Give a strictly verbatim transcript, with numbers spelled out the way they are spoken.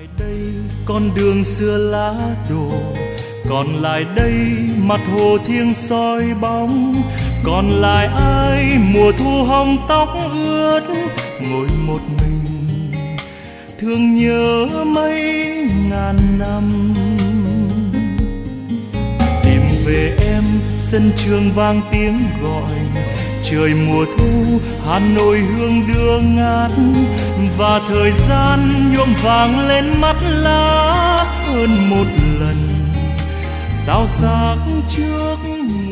đây con đường xưa lá đổ, còn lại đây mặt hồ thiêng soi bóng, còn lại ai mùa thu hồng tóc ướt ngồi một mình thương nhớ mấy ngàn năm. Tìm về em sân trường vang tiếng gọi, trời mùa thu Hà Nội hương đưa ngát, và thời gian nhuộm vàng lên mắt lá hơn một lần sao sắc trước